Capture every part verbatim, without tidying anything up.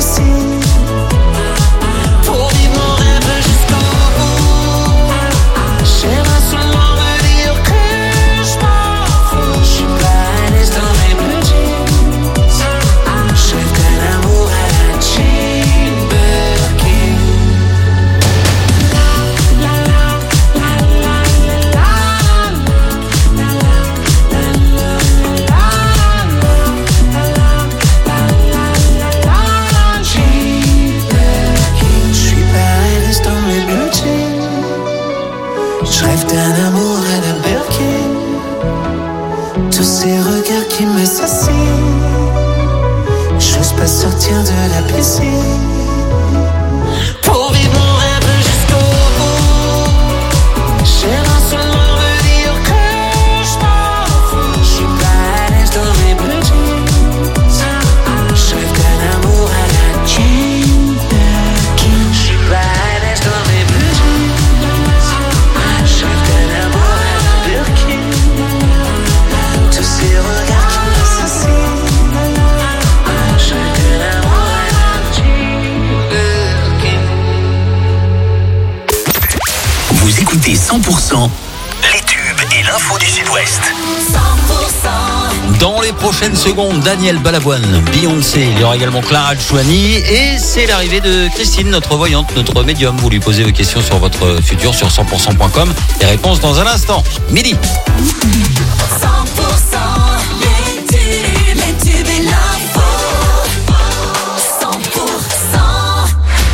ici. Pour vivre mon rêve jusqu'au bout. J'aimerais seulement me dire que je m'en fous. Je suis pas à l'aise dans mes blue jeans. Je rêve d'un amour à la Jane Birkin. Je rêve d'un amour à la Birkin. Tous ces regards qui m'assassinent. J'ose pas sortir de la piscine. Pour vivre mon rêve jusqu'au bout. J'aimerais seulement me dire que je m'en fous. Je suis pas à l'aise dans mes blue jeans. Je rêve d'un amour à la Jane Birkin. Je suis pas à l'aise dans mes blue jeans. Je rêve d'un amour à la Birkin. Tous ces regards qui m'assassinent. Je rêve d'un amour à la Jane Birkin. Vous écoutez cent pour cent les tubes et l'info du Sud-Ouest. Dans les prochaines secondes, Daniel Balavoine, Beyoncé, il y aura également Clara Chouani et c'est l'arrivée de Christine, notre voyante, notre médium. Vous lui posez vos questions sur votre futur sur cent pour cent point com. Les réponses dans un instant. Midi. cent pour cent les tubes, les tubes et l'info. cent pour cent.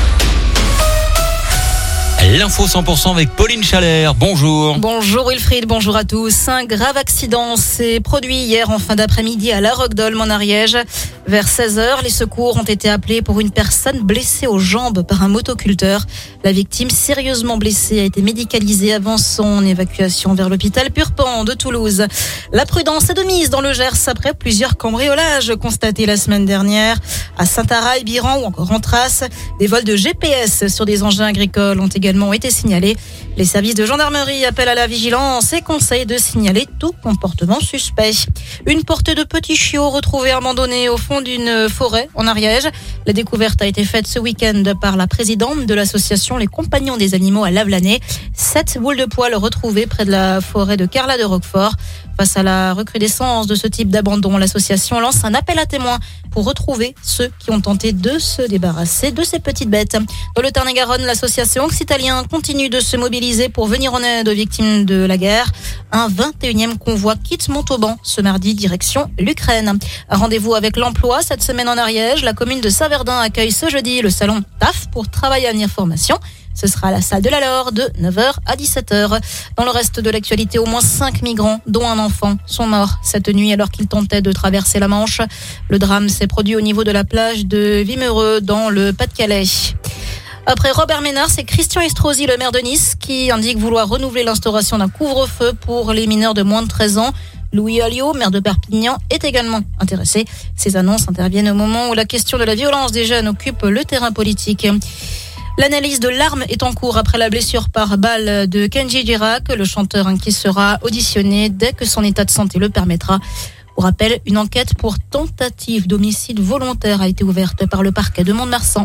L'info cent pour cent avec Pauline Chalère. Bonjour. Bonjour Wilfried, bonjour à tous. Un grave accident s'est produit hier en fin d'après-midi à La Roque-d'Olme en Ariège. Vers seize heures, les secours ont été appelés pour une personne blessée aux jambes par un motoculteur. La victime, sérieusement blessée, a été médicalisée avant son évacuation vers l'hôpital Purpan de Toulouse. La prudence est de mise dans le Gers après plusieurs cambriolages constatés la semaine dernière à Saint-Araï, Biran ou encore en Thrace. Des vols de G P S sur des engins agricoles ont également été signalés. Les services de gendarmerie appellent à la vigilance et conseillent de signaler tout comportement suspect. Une portée de petits chiots retrouvés abandonnés au fond d'une forêt en Ariège. La découverte a été faite ce week-end par la présidente de l'association Les Compagnons des Animaux à Lavelanet. Sept boules de poils retrouvées près de la forêt de Carla de Roquefort. Face à la recrudescence de ce type d'abandon, l'association lance un appel à témoins pour retrouver ceux qui ont tenté de se débarrasser de ces petites bêtes. Dans le Tarn-et-Garonne, l'association Occitalien continue de se mobiliser pour venir en aide aux victimes de la guerre. Un vingt et unième convoi quitte Montauban ce mardi direction l'Ukraine. Un rendez-vous avec l'emploi cette semaine en Ariège. La commune de Saint-Verdun accueille ce jeudi le salon T A F pour travail à venir formation. Ce sera à la salle de la Laure de neuf heures à dix-sept heures. Dans le reste de l'actualité, au moins cinq migrants, dont un enfant, sont morts cette nuit alors qu'ils tentaient de traverser la Manche. Le drame s'est produit au niveau de la plage de Wimereux dans le Pas-de-Calais. Après Robert Ménard, c'est Christian Estrosi, le maire de Nice, qui indique vouloir renouveler l'instauration d'un couvre-feu pour les mineurs de moins de treize ans. Louis Alliot, maire de Perpignan, est également intéressé. Ces annonces interviennent au moment où la question de la violence des jeunes occupe le terrain politique. L'analyse de l'arme est en cours après la blessure par balle de Kenji Girac, le chanteur qui sera auditionné dès que son état de santé le permettra. Pour rappel, une enquête pour tentative d'homicide volontaire a été ouverte par le parquet de Mont-de-Marsan.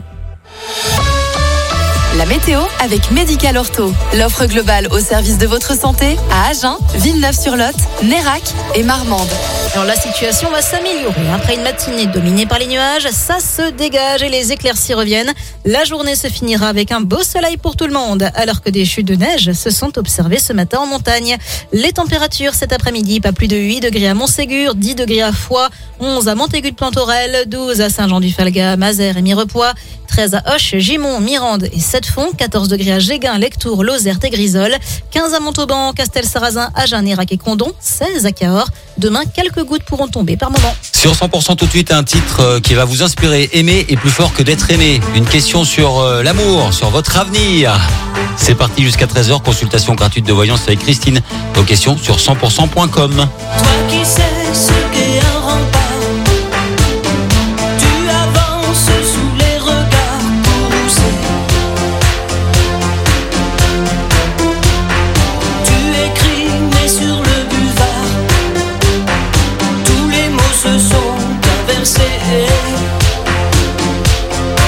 La météo avec Médical Ortho. L'offre globale au service de votre santé à Agen, Villeneuve-sur-Lot, Nérac et Marmande. Alors la situation va s'améliorer. Après une matinée dominée par les nuages, ça se dégage et les éclaircies reviennent. La journée se finira avec un beau soleil pour tout le monde, alors que des chutes de neige se sont observées ce matin en montagne. Les températures cet après-midi, pas plus de huit degrés à Montségur, dix degrés à Foix, onze à Montaigu-de-Plantorel, douze à Saint-Jean-du-Falga, Mazères et Mirepoix, treize à Auch, Gimont, Mirande et Sept-Fonds, quatorze degrés à Géguin, Lectoure, Lozerte et Grisol, quinze à Montauban, Castel-Sarrazin, Agen, Nérac et Condom, seize à Cahors. Demain, quelques gouttes pourront tomber par moment. Sur cent pour cent tout de suite, un titre qui va vous inspirer. Aimer est plus fort que d'être aimé. Une question sur euh, l'amour, sur votre avenir. C'est parti jusqu'à treize heures. Consultation gratuite de voyance avec Christine. Vos questions sur cent pour cent point com. Toi qui sais ce qu'est un rempart, tu avances sous les regards poussés. Tu écris mais sur le buvard, tous les mots se sont inversés.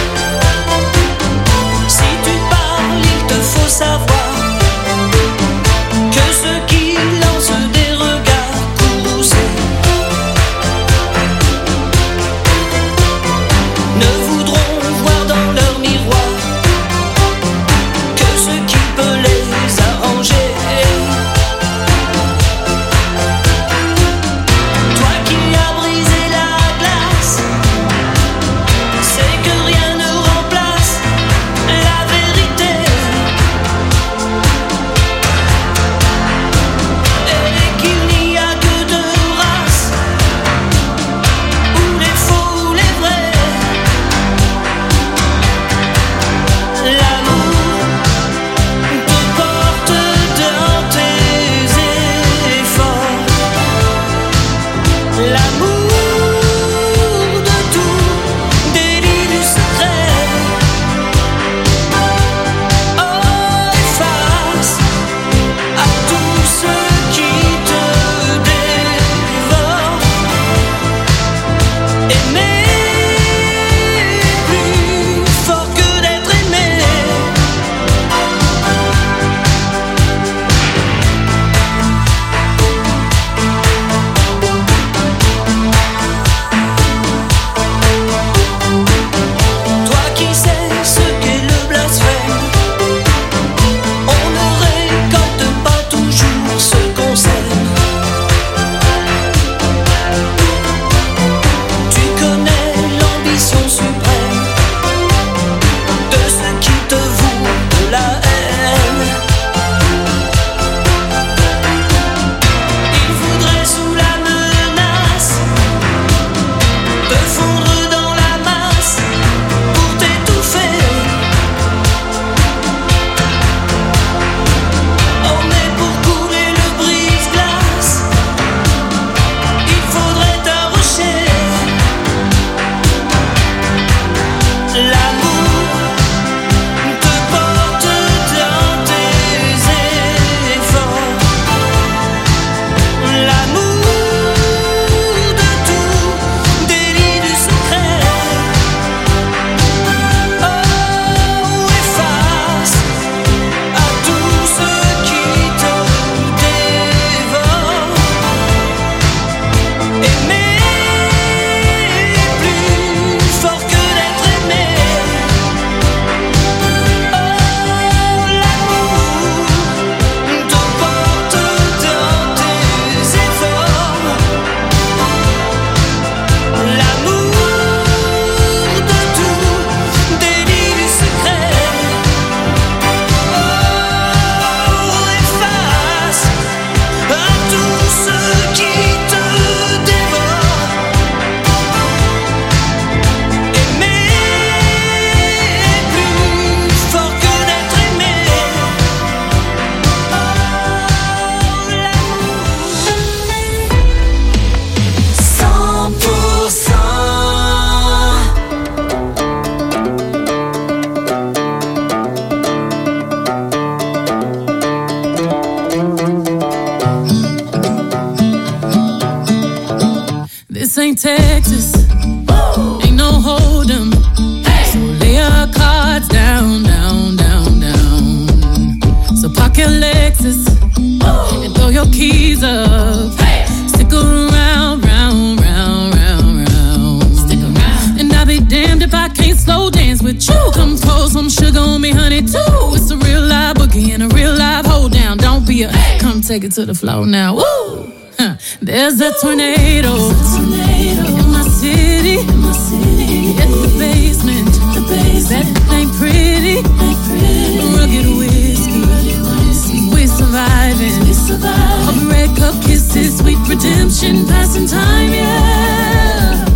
ain't Texas. Ain't no hold'em. So lay your cards down, down, down, down. So park your Lexus and throw your keys up. Stick around, round, round, round, round. Stick around. And I'll be damned if I can't slow dance with you. Come pour some sugar on me, honey, too. It's a real live boogie and a real live hold down. Don't be a, come take it to the floor now. Woo! Huh. There's a tornado, in my city, in my city. Hit the basement, the basement. That ain't pretty, ain't pretty. Rugged whiskey, we surviving. We surviving. Of red cup kisses, sweet redemption, passing time, yeah.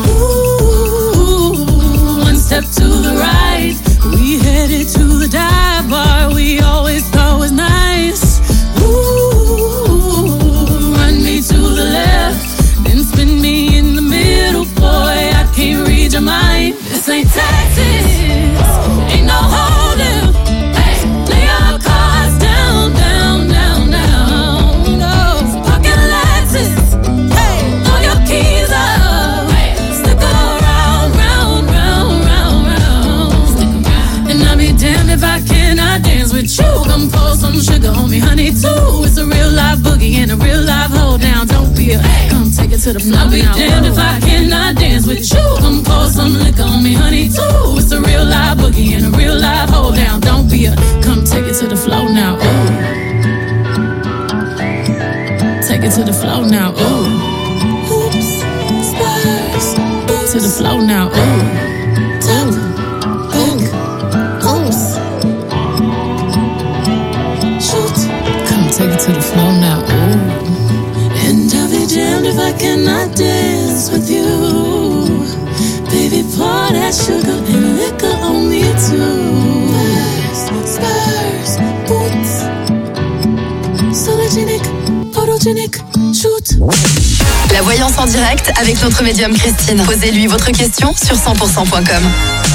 Ooh, one step to the right, we headed to the dive bar we always thought was nice. Ooh, run me to the left, then spin me in the middle, boy, I can't read your mind. This ain't Texas, ain't no hold'em. Lay your cards down, down, down, down. No, pocket Lexus, throw your keys up. Stick around, round, round, round, round. And I'll be damned if I cannot dance with you. Come pour some sugar on me, honey, too. It's a real live boogie and a real live hold down. Don't be a, come take it to the floor. I'll be damned if I cannot dance with you. Come pour some liquor on me, honey, too. It's a real live boogie and a real live hold down. Don't be a, come take it to the floor now. Ooh. Take it to the floor now. Ooh. Oops, spurs. To the floor now. Ooh. Tap, hook, oops. Shoot. Come take it to the floor now. Ooh. And I'll be damned if I cannot dance with you. Baby, pour that sugar and liquor on me too. Spurs, spurs, boots. Sologenic, photogenic, shoot. La voyance en direct avec notre médium Christine. Posez-lui votre question sur cent pour cent point com.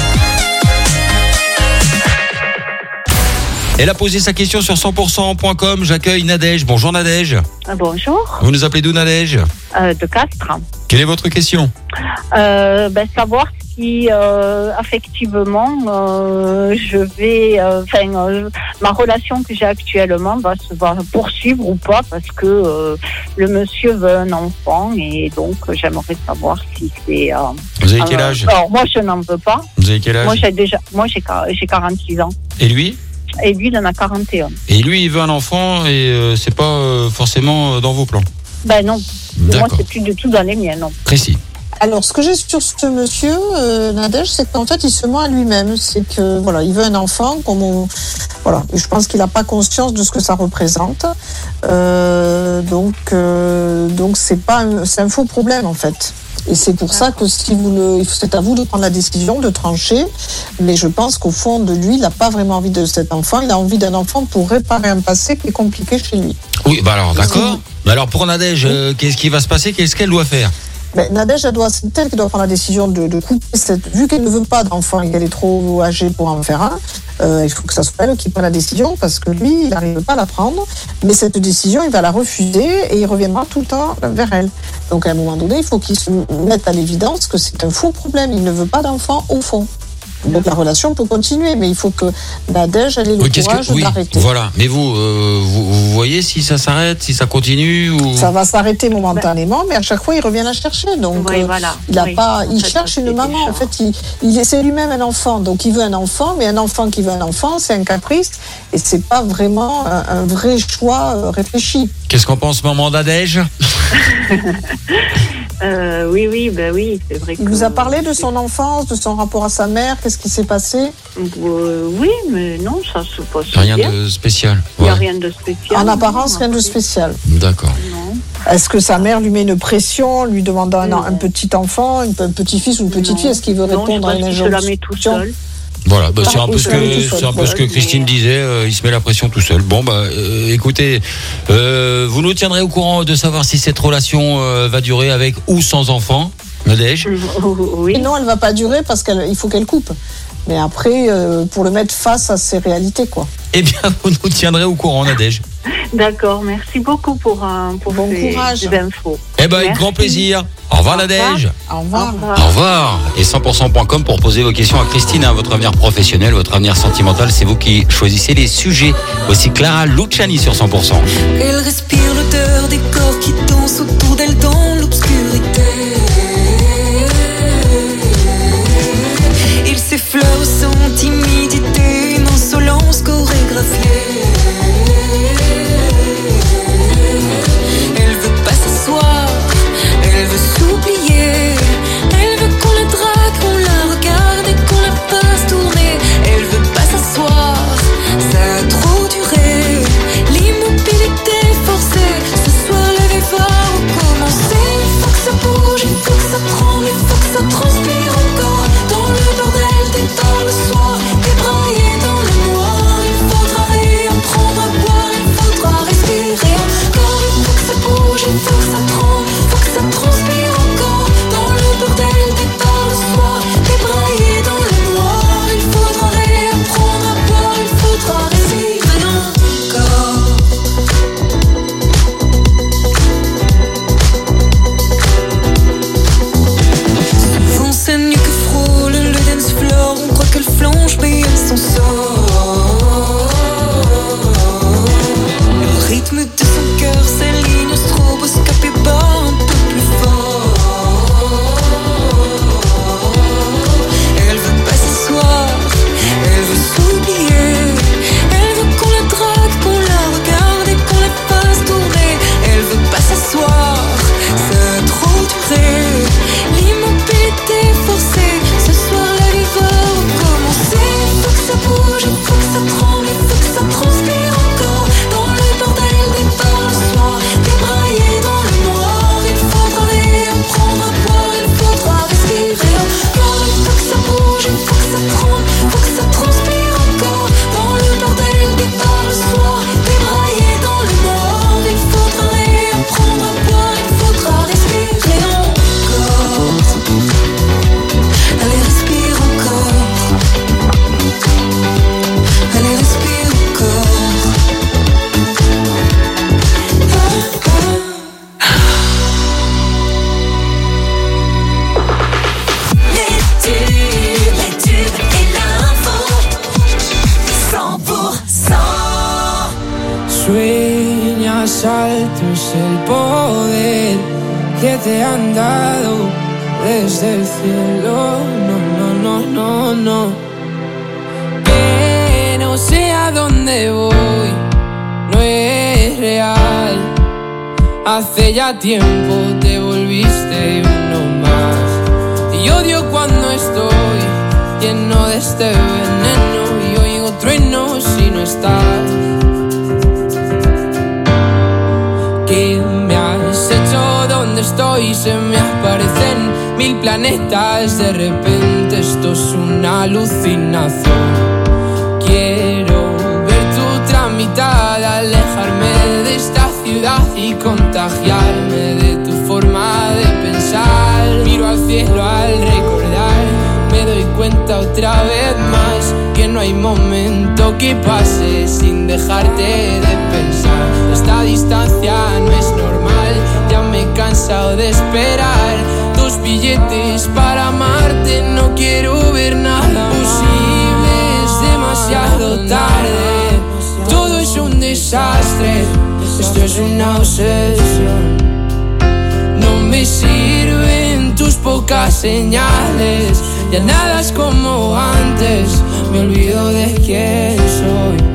Elle a posé sa question sur cent pour cent point com. J'accueille Nadège. Bonjour Nadège. Euh, bonjour, Vous nous appelez d'où Nadège? euh, de Castres. Quelle est votre question? Euh, ben, savoir si euh, effectivement euh, je vais, enfin, euh, ma relation que j'ai actuellement va se va poursuivre ou pas, parce que euh, le monsieur veut un enfant et donc euh, j'aimerais savoir si c'est. Euh, Vous avez quel euh, âge? Alors moi je n'en veux pas. Vous avez quel âge? Moi j'ai déjà, moi j'ai j'ai quarante-six ans Et lui? et lui il en a quarante et un. Et lui, il veut un enfant et euh, c'est pas euh, forcément euh, dans vos plans. Ben non, moi D'accord. c'est plus du tout dans les miens, non. Précis. Alors, ce que j'ai sur ce monsieur, euh, Nadège, c'est qu'en fait, il se ment à lui-même. C'est que, voilà, il veut un enfant, comme on, voilà. Et je pense qu'il n'a pas conscience de ce que ça représente. Euh, donc, euh, donc, c'est pas, un, c'est un faux problème, en fait. Et c'est pour ça que si vous le, c'est à vous de prendre la décision, de trancher. Mais je pense qu'au fond de lui, il n'a pas vraiment envie de cet enfant. Il a envie d'un enfant pour réparer un passé qui est compliqué chez lui. Oui, bah alors d'accord. Mais alors pour Nadège, euh, qu'est-ce qui va se passer? Qu'est-ce qu'elle doit faire? Mais Nadège, elle doit, c'est elle qui doit prendre la décision de, de couper cette. Vu qu'elle ne veut pas d'enfant et qu'elle est trop âgée pour en faire un, euh, il faut que ça soit elle qui prenne la décision, parce que lui, il n'arrive pas à la prendre. Mais cette décision, il va la refuser et il reviendra tout le temps vers elle. Donc à un moment donné, il faut qu'il se mette à l'évidence que c'est un faux problème. Il ne veut pas d'enfant au fond. Donc la relation peut continuer, mais il faut que Nadège ait le Oui, qu'est-ce courage que, oui, d'arrêter. voilà. Mais vous, euh, vous, vous voyez si ça s'arrête, si ça continue ou... Ça va s'arrêter momentanément, mais à chaque fois il revient la chercher. Donc Oui, euh, voilà. il a Oui. pas, En il fait, cherche ça, une c'est maman. déjà- En fait, il, il essaie lui-même un enfant. Donc il veut un enfant, mais un enfant qui veut un enfant, c'est un caprice et c'est pas vraiment un, un vrai choix euh, réfléchi. Qu'est-ce qu'on pense, maman Nadège? Euh, oui, oui, ben oui, c'est vrai. Il que- vous a parlé de son enfance, de son rapport à sa mère. Qu'est-ce qui s'est passé? Euh, oui, mais non, ça se passe Rien bien. de spécial. Il n'y a Ouais. rien de spécial. En apparence, non, rien de après, spécial. D'accord. Non. Est-ce que sa mère lui met une pression, lui demandant un, Non. un petit enfant, un petit-fils ou une petite Non. fille? Est-ce qu'il veut Non, répondre je à une pense qu'il se la met tout injonction? seul. Voilà, bah, c'est un Ah, peu oui, ce ça va tout que seul. c'est un peu ce que Ouais, Christine mais- disait. euh, il se met la pression tout seul. Bon, bah, euh, écoutez, euh, vous nous tiendrez au courant de savoir si cette relation euh, va durer avec ou sans enfant, Nadège. Oui. Et non, elle va pas durer parce qu'il faut qu'elle coupe. Mais après, euh, pour le mettre face à ses réalités, quoi. Eh bien, vous nous tiendrez au courant, Nadège. D'accord, merci beaucoup pour, euh, pour Bon ces, courage. ces infos. Eh ben, avec Merci. grand plaisir. Au revoir, Nadège. Au revoir. Au revoir. Au revoir. Et cent pour cent point com pour poser vos questions à Christine. Hein, votre avenir professionnel, votre avenir sentimental, c'est vous qui choisissez les sujets. Voici Clara Luciani sur cent pour cent. Elle respire l'odeur des corps qui dansent autour d'elle dans l'obscurité. Il s'effleure sans timidité, une insolence chorégraphiée. Elle veut pas s'asseoir, elle veut s'oublier. Elle veut qu'on la drague, qu'on la regarde et qu'on la fasse tourner. Elle veut pas s'asseoir, ça a trop duré. L'immobilité forcée, ce soir la vie va recommencer. Il faut que ça bouge, il faut que ça tremble, il faut que ça transpire encore. Dans le bordel des temps le soir, débraillé dans le noir. Il faudra réapprendre à boire, il faudra respirer encore. Il faut que ça bouge, il faut que ça tremble, il faut que ça transpire encore. Dans le bordel des temps le soir, débraillé dans le noir. Il faudra réapprendre à boire, il faudra respirer encore. Souvent c'est nu que frôle le dance floor. On croit qu'elle flanche mais elle s'en sort. Le rythme de son cœur s'aligne au stroboscope et bat un peu plus fort. Elle veut pas s'asseoir, elle veut s'oublier. Elle veut qu'on la drague, qu'on la regarde et qu'on la fasse tourner. Elle veut pas s'asseoir, ça a trop duré. L'immobilité forcée, ce soir la vie va recommencer. Il faut que ça bouge, il faut que ça tremble, il faut que ça transpire encore. Dans le bordel des bars le soir, débraillé dans le noir. Il faudra réapprendre à boire, il faudra respirer encore. Il faut que ça bouge, il faut que ça tremble, il faut que ça transpire encore. Dans le bordel des bars le soir, débraillé dans le noir. Il faudra réapprendre à boire, il faudra respirer encore. Allez, respire encore. Allez, respire encore. Les tubes, les tubes et l'info. cent pour cent. Sueñas alto es el poder que te han dado desde el cielo. No, no, no, no, no. Que no sé a dónde voy, no es real. Hace ya tiempo te volviste uno más. Y odio cuando estoy lleno de este veneno y oigo truenos si no estás. ¿Qué me has hecho? ¿Dónde estoy? Se me aparecen mil planetas. De repente esto es una alucinación. Quiero ver tu tramitada, alejarme de esta ciudad y contagiarme de tu forma de pensar. Miro al cielo al recordar, me doy cuenta otra vez más que no hay momento que pase sin dejarte de pensar. Esta distancia no es normal, ya me he cansado de esperar tus billetes para amarte. No quiero ver nada posible, es demasiado tarde. Todo es un desastre, esto es una obsesión. No me sirven tus pocas señales, ya nada es como antes, me olvido de quién soy.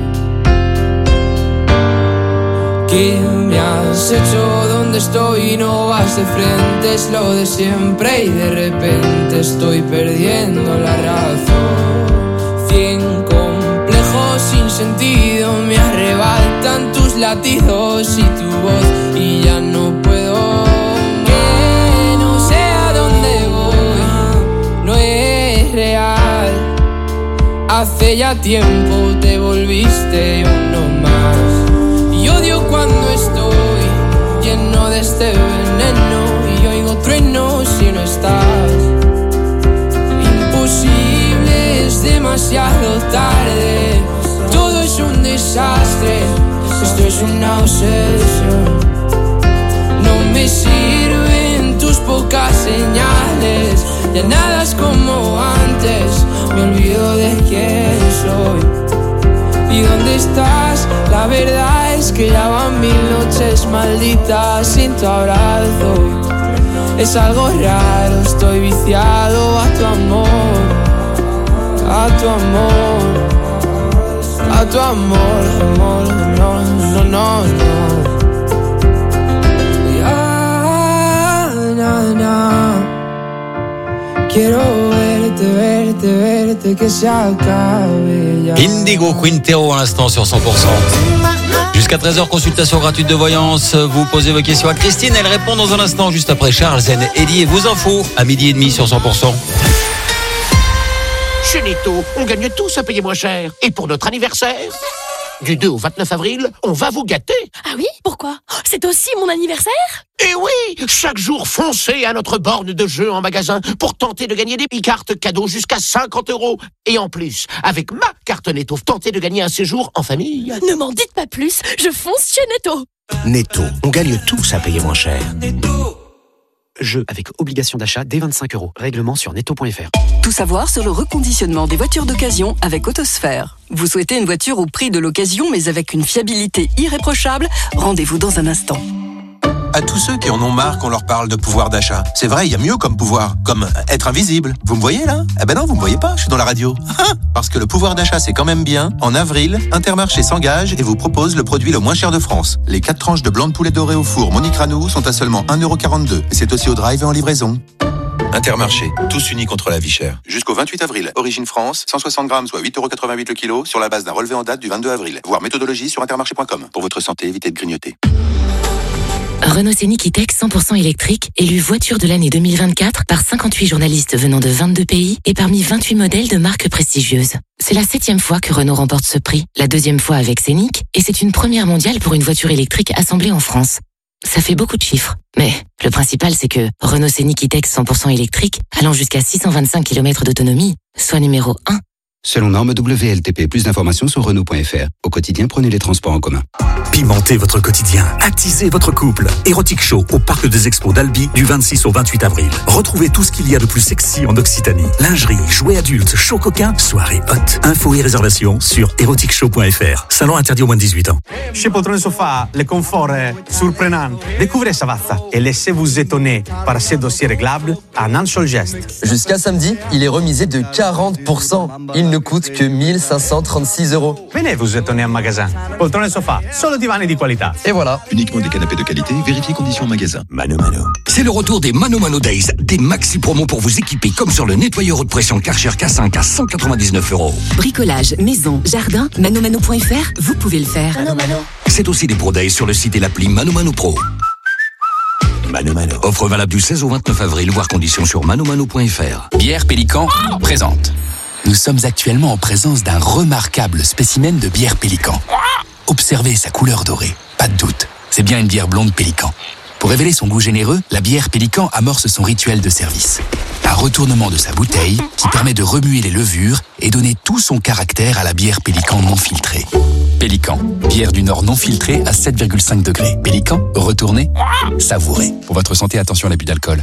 ¿Qué me has hecho? ¿Dónde estoy? No vas de frente, es lo de siempre y de repente estoy perdiendo la razón. Cien complejos sin sentido me arrebatan tus latidos y tu voz y ya no puedo. Que no sé a dónde voy, no es real. Hace ya tiempo te volviste uno más. Y odio cuando estoy lleno de este veneno y oigo truenos si no estás. Imposible, es demasiado tarde. Todo es un desastre, Esto es una obsesión. No me sirven tus pocas señales. Ya nada es como antes. Me olvido de quién soy. ¿Y dónde estás? La verdad es que ya van mil noches malditas sin tu abrazo. Es algo raro, estoy viciado a tu amor. A tu amor. A tu amor, amor, no, no, no, no. Ya, na, na. Quiero verte, verte, verte, que se acabe ya. Indigo Quintero à l'instant sur cent pour cent. Jusqu'à treize heures, consultation gratuite de voyance. Vous posez vos questions à Christine, elle répond dans un instant, juste après Charles, Zen, Eddie et vos infos à midi et demi sur cent pour cent. Chez Netto, on gagne tous à payer moins cher. Et pour notre anniversaire, du deux au vingt-neuf avril, on va vous gâter. Ah oui? Pourquoi? C'est aussi mon anniversaire? Et oui, chaque jour, foncez à notre borne de jeu en magasin pour tenter de gagner des cartes cadeaux jusqu'à cinquante euros. Et en plus, avec ma carte Netto, tentez de gagner un séjour en famille. Ne m'en dites pas plus, je fonce chez Netto. Netto, on gagne tous à payer moins cher. Jeu avec obligation d'achat dès vingt-cinq euros. Règlement sur netto point f r. Tout savoir sur le reconditionnement des voitures d'occasion avec Autosphère. Vous souhaitez une voiture au prix de l'occasion mais avec une fiabilité irréprochable? Rendez-vous dans un instant. À tous ceux qui en ont marre qu'on leur parle de pouvoir d'achat. C'est vrai, il y a mieux comme pouvoir, comme être invisible. Vous me voyez là? Eh ben non, vous me voyez pas, je suis dans la radio. Parce que le pouvoir d'achat c'est quand même bien. En avril, Intermarché s'engage et vous propose le produit le moins cher de France. Les quatre tranches de blanc de poulet doré au four Monique Ranou sont à seulement un euro quarante-deux. Et c'est aussi au drive et en livraison. Intermarché, tous unis contre la vie chère. Jusqu'au vingt-huit avril, origine France, cent soixante grammes, soit huit euros quatre-vingt-huit le kilo, sur la base d'un relevé en date du vingt-deux avril. Voir méthodologie sur intermarché point com. Pour votre santé, évitez de grignoter. Renault Scénic E-Tech cent pour cent électrique, élu voiture de l'année deux mille vingt-quatre par cinquante-huit journalistes venant de vingt-deux pays et parmi vingt-huit modèles de marques prestigieuses. C'est la septième fois que Renault remporte ce prix, la deuxième fois avec Scénic, et c'est une première mondiale pour une voiture électrique assemblée en France. Ça fait beaucoup de chiffres, mais le principal c'est que Renault Scénic E-Tech cent pour cent électrique, allant jusqu'à six cent vingt-cinq kilomètres d'autonomie, soit numéro un. Selon norme W L T P, plus d'informations sur Renault point F R. Au quotidien, prenez les transports en commun. Pimentez votre quotidien, attisez votre couple. Érotique Show au Parc des Expos d'Albi du vingt-six au vingt-huit avril. Retrouvez tout ce qu'il y a de plus sexy en Occitanie. Lingerie, jouets adultes, show coquin, soirée hot. Infos et réservations sur erotic show point f r. Salon interdit aux moins de dix-huit ans. Chez Poltrone Sofa, le confort est surprenant. Découvrez Savazza et laissez-vous étonner par ces dossiers réglables en un seul geste. Jusqu'à samedi, il est remisé de quarante pour cent. Il ne coûte que mille cinq cent trente-six euros. Venez vous étonner en magasin. Poltrone Sofa, solo divani di qualità. Et voilà. Uniquement des canapés de qualité, vérifiez conditions en magasin. Mano Mano. C'est le retour des Mano Mano Days, des maxi promos pour vous équiper comme sur le nettoyeur haute pression Karcher K cinq à cent quatre-vingt-dix-neuf euros. Bricolage, maison, jardin, mano mano point f r, vous pouvez le faire. Mano Mano. C'est aussi des Pro Days sur le site et l'appli Mano Mano Pro. Mano Mano. Offre valable du seize au vingt-neuf avril, voire conditions sur mano mano point f r. Bière Pélican présente. Nous sommes actuellement en présence d'un remarquable spécimen de bière Pélican. Observez sa couleur dorée. Pas de doute, c'est bien une bière blonde Pélican. Pour révéler son goût généreux, la bière Pélican amorce son rituel de service. Un retournement de sa bouteille qui permet de remuer les levures et donner tout son caractère à la bière Pélican non filtrée. Pélican, bière du Nord non filtrée à sept virgule cinq degrés. Pélican, retournez, savourez. Pour votre santé, attention à l'abus d'alcool.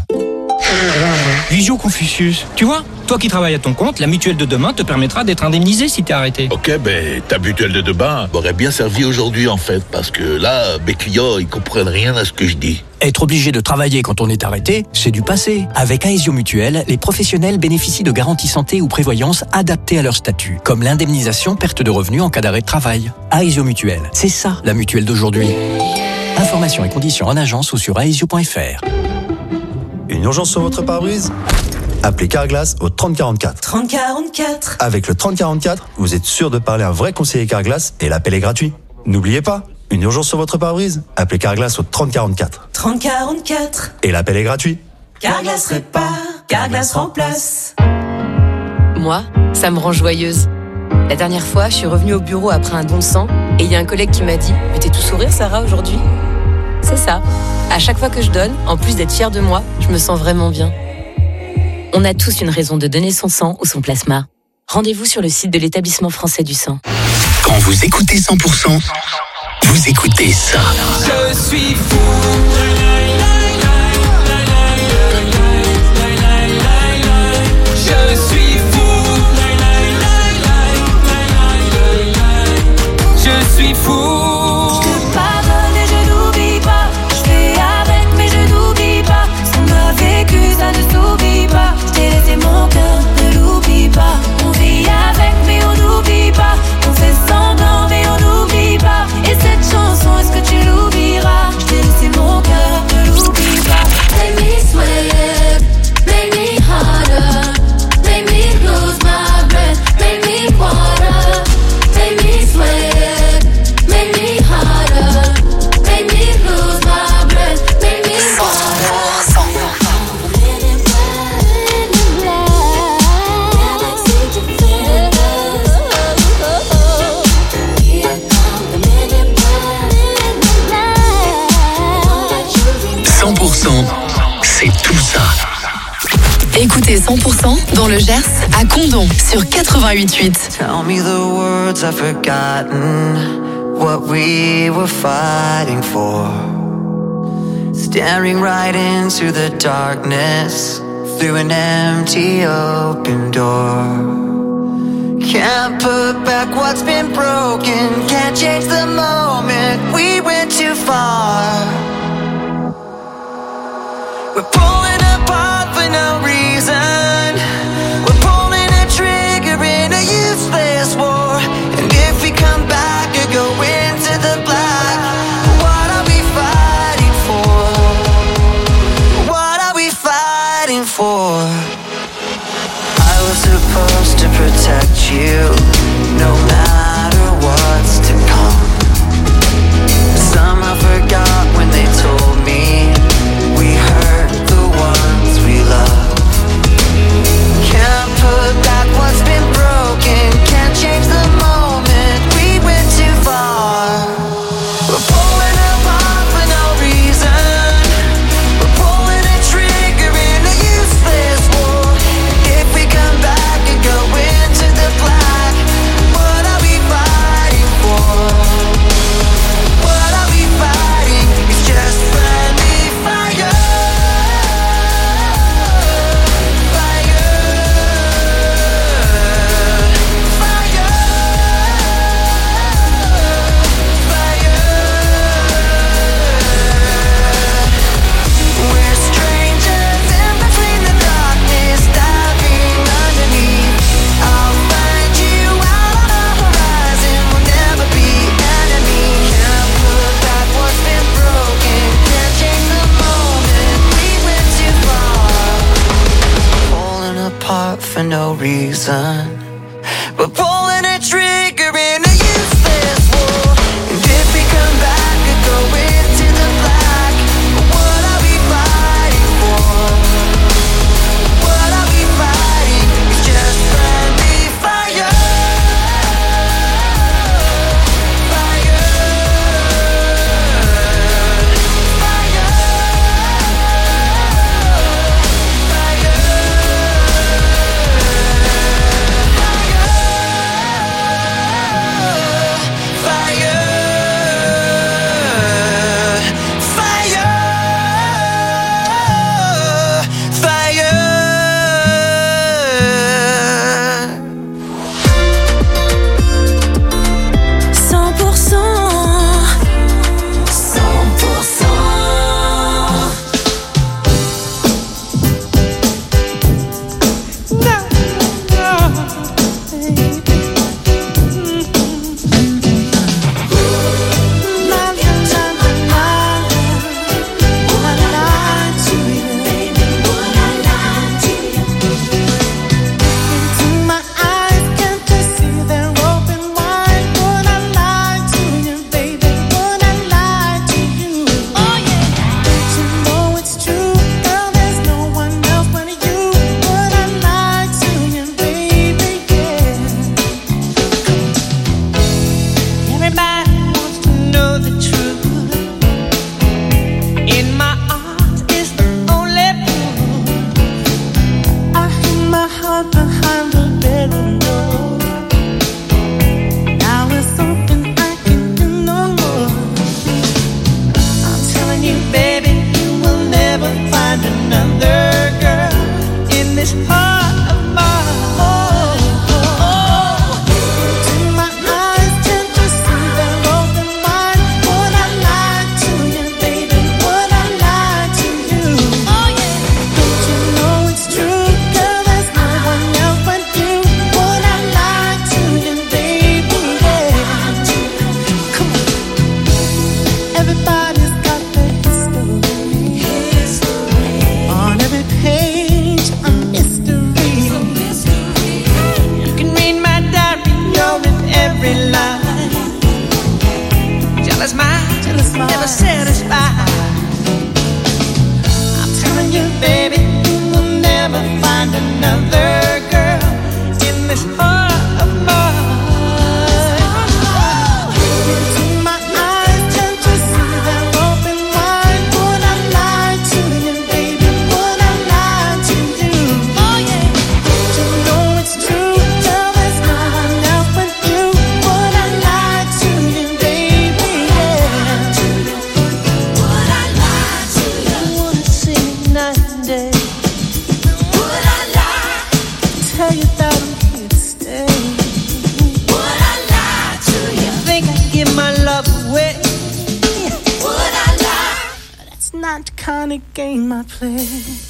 Visio Confucius, tu vois, toi qui travailles à ton compte, la mutuelle de demain te permettra d'être indemnisé si t'es arrêté. Ok, ben ta mutuelle de demain m'aurait bien servi aujourd'hui en fait, parce que là, mes clients, ils comprennent rien à ce que je dis. Être obligé de travailler quand on est arrêté, c'est du passé. Avec Aesio Mutuelle, les professionnels bénéficient de garanties santé ou prévoyance adaptées à leur statut, comme l'indemnisation perte de revenus en cas d'arrêt de travail. Aesio Mutuelle, c'est ça la mutuelle d'aujourd'hui. Informations et conditions en agence ou sur aesio point f r. Une urgence sur votre pare-brise? Appelez Carglass au trente quarante-quatre. trente quarante-quatre. Avec le trente quarante-quatre, vous êtes sûr de parler à un vrai conseiller Carglass et l'appel est gratuit. N'oubliez pas, une urgence sur votre pare-brise? Appelez Carglass au trente quarante-quatre. trente quarante-quatre. Et l'appel est gratuit. Carglass répare, Carglass remplace. Moi, ça me rend joyeuse. La dernière fois, je suis revenue au bureau après un don de sang et il y a un collègue qui m'a dit « Mais t'es tout sourire, Sarah, aujourd'hui ?» C'est ça. À chaque fois que je donne, en plus d'être fière de moi, je me sens vraiment bien. On a tous une raison de donner son sang ou son plasma. Rendez-vous sur le site de l'Établissement français du sang. Quand vous écoutez cent pour cent, vous vous écoutez ça. Je suis fou. Je suis fou. Je suis fou. Je te pardonne et je n'oublie pas. Je fais avec mais je n'oublie pas. Ce qu'on a vécu ça ne s'oublie pas. Je t'ai laissé mon cœur, ne l'oublie pas. On vit avec mais on n'oublie pas. On fait semblant mais on n'oublie pas. Et cette chanson est-ce que tu l'oublieras? Je t'ai laissé mon cœur, ne l'oublie pas. Make me sweat, make me harder, make me lose my breath, make me water, make me sweat, make me harder, make me lose my breath, make me water. cent pour cent, c'est tout ça. Écoutez cent pour cent dans le Gers à Condom sur quatre-vingt-huit virgule huit. Tell me the words I've forgotten, what we were fighting for. Staring right into the darkness, through an empty open door. Can't put back what's been broken, can't change the moment, we went too far. We're pulling apart for no reason. We're pulling a trigger in a useless war. And if we come back or go into the black, what are we fighting for? What are we fighting for? I was supposed to protect you, no matter what's to come. Somehow forgot when they told me we hurt the ones we love. Can't put back what's been broken, can't change the moment, we went too far. We're pulling apart for no reason. We're pulling a trigger in a useless war. If we come back and go into the black, what are we fighting for? What are we fighting? It's just friendly fire. We're strangers in between the darkness, diving underneath. I'll find you out on the horizon, we'll never be enemies. Can't put back what's been broken, can't change the moment, we went too far. Pulling apart for no reason. We're pulling a trigger in a useless war. And if we come back and go into the black, what are we fighting for? What are we fighting? It's just friendly fire. not the kind of game I play.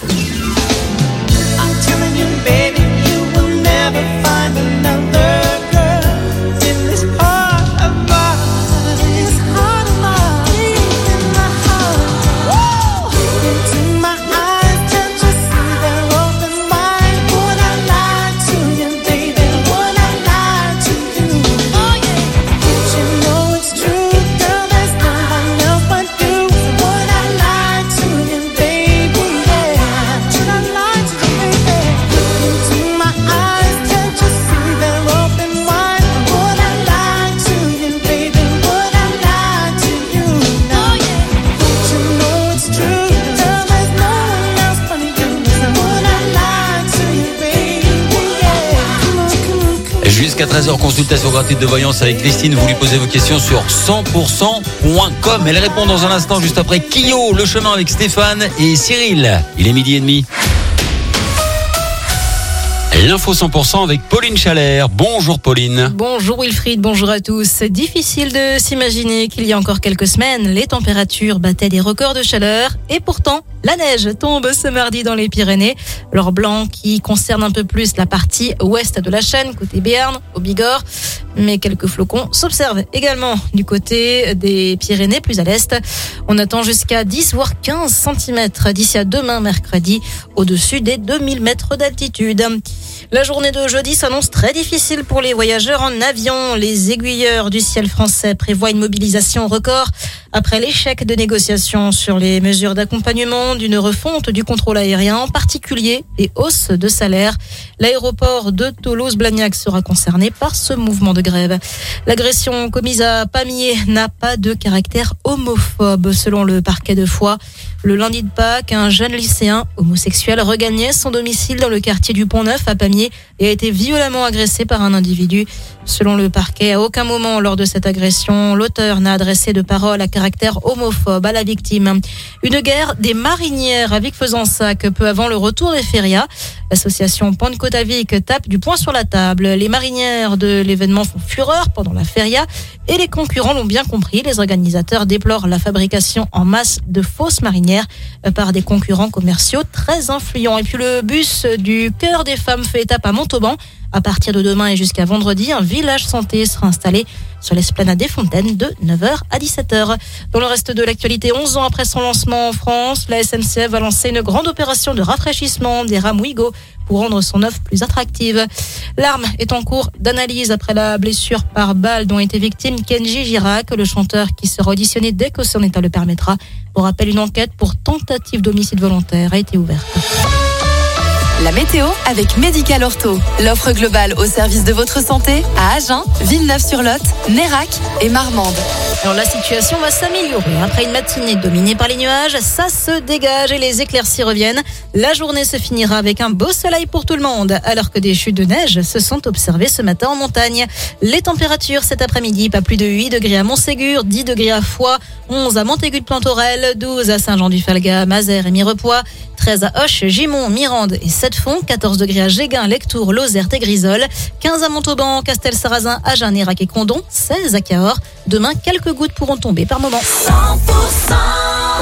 I'm telling you, baby, you will never find another girl in this heart of mine. This heart of mine, in my heart. Woo! Into my eyes, can't you see they're open wide? Would I lie to you, baby? Would I lie to you? Oh yeah. Don't you know it's true, girl? There's no one else but you. Would I lie to you, baby? Yeah. Should I lie to you, baby? Into my eyes, can't you see they're open wide? Would I lie to you, baby? Would I lie to you? No, yeah. Don't you know it's true, girl? There's no one else but you. Would I lie to you, baby? Yeah. Come on, come on. Jusqu'à treize heures, consultation gratuite de voyance avec Christine. Vous lui posez vos questions sur cent pour cent point com. Elle répond dans un instant, juste après Kyo, le chemin avec Stéphane et Cyril. Il est midi et demi. L'info cent pour cent avec Pauline Chalère. Bonjour Pauline. Bonjour Wilfried, bonjour à tous. Difficile de s'imaginer qu'il y a encore quelques semaines, les températures battaient des records de chaleur et pourtant, la neige tombe ce mardi dans les Pyrénées. L'or blanc qui concerne un peu plus la partie ouest de la chaîne, côté Béarn, au Bigorre. Mais quelques flocons s'observent également du côté des Pyrénées, plus à l'est. On attend jusqu'à dix voire quinze centimètres d'ici à demain mercredi, au-dessus des deux mille mètres d'altitude. La journée de jeudi s'annonce très difficile pour les voyageurs en avion. Les aiguilleurs du ciel français prévoient une mobilisation record après l'échec de négociations sur les mesures d'accompagnement d'une refonte du contrôle aérien, en particulier les hausses de salaire. L'aéroport de Toulouse-Blagnac sera concerné par ce mouvement de grève. L'agression commise à Pamiers n'a pas de caractère homophobe, selon le parquet de Foix. Le lundi de Pâques, un jeune lycéen homosexuel regagnait son domicile dans le quartier du Pont-Neuf à Pamiers et a été violemment agressé par un individu. Selon le parquet, à aucun moment lors de cette agression, l'auteur n'a adressé de paroles à caractère homophobe à la victime. Une guerre des marinières à Vic-Fezensac peu avant le retour des férias. L'association Pentecôte à Vic tape du poing sur la table. Les marinières de l'événement font fureur pendant la feria et les concurrents l'ont bien compris. Les organisateurs déplorent la fabrication en masse de fausses marinières par des concurrents commerciaux très influents. Et puis le bus du Cœur des Femmes fait étape à Montauban. À partir de demain et jusqu'à vendredi, un village santé sera installé sur l'esplanade des Fontaines de neuf heures à dix-sept heures. Dans le reste de l'actualité, onze ans après son lancement en France, la S N C F va lancer une grande opération de rafraîchissement des rames Ouigo pour rendre son offre plus attractive. L'arme est en cours d'analyse après la blessure par balle dont était victime Kenji Girac, le chanteur qui sera auditionné dès que son état le permettra. Pour rappel, une enquête pour tentative d'homicide volontaire a été ouverte. La météo avec Médical Ortho. L'offre globale au service de votre santé à Agen, Villeneuve-sur-Lot, Nérac et Marmande. Alors la situation va s'améliorer. Après une matinée dominée par les nuages, ça se dégage et les éclaircies reviennent. La journée se finira avec un beau soleil pour tout le monde, alors que des chutes de neige se sont observées ce matin en montagne. Les températures cet après-midi, pas plus de huit degrés à Montségur, dix degrés à Foix, onze à Montaigu de Plantorel, douze à Saint-Jean-du-Falga, Mazères et Mirepoix, treize à Auch, Gimont, Mirande et Sept-Fonds, quatorze degrés à Géguin, Lectoure, Lozerte et Grisol, quinze à Montauban, Castel-Sarrazin, Agen, Nérac et Condon, seize à Cahors. Demain, quelques gouttes pourront tomber par moment. cent pour cent